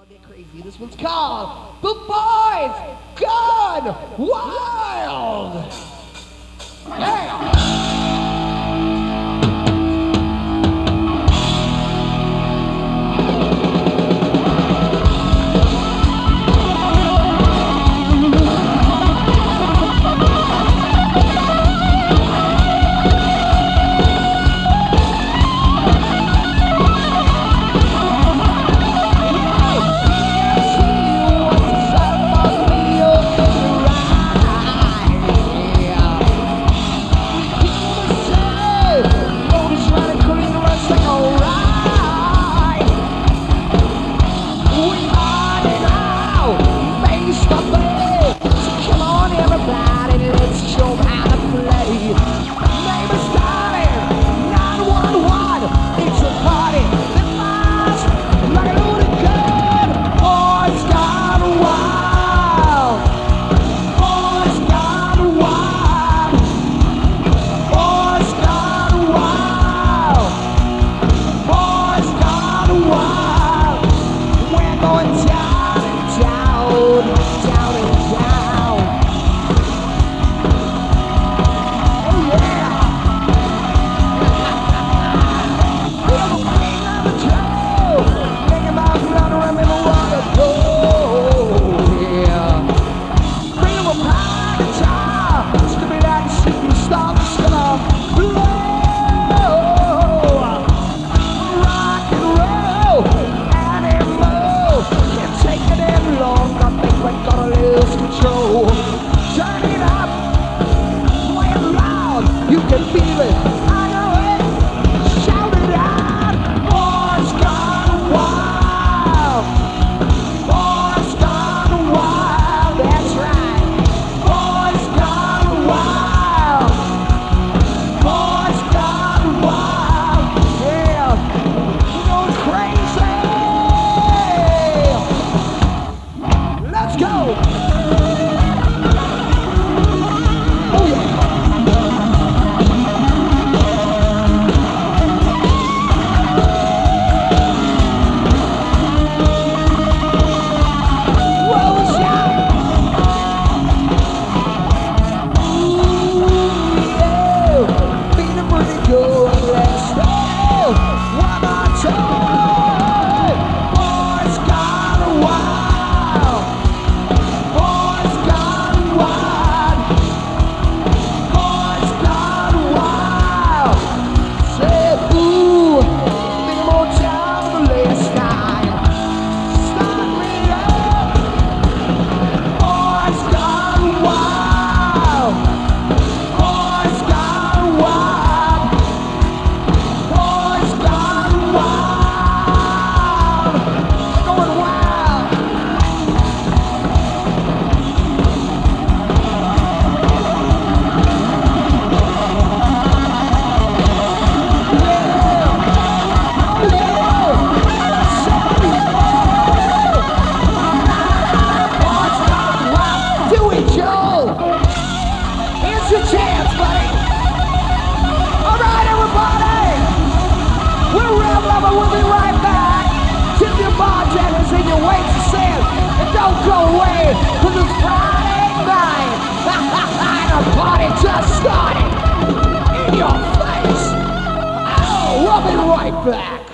Get crazy. This one's called The Boys Gone Wild. Hey. You can feel it, I know it, shout it out, boys gone wild, boys gone wild, that's right, boys gone wild, boys gone wild, yeah, going crazy, let's go. We'll be right back. Tip your bartenders and your waitresses, and don't go away, cause it's Friday night. The party just started in your face. Oh, we'll be right back.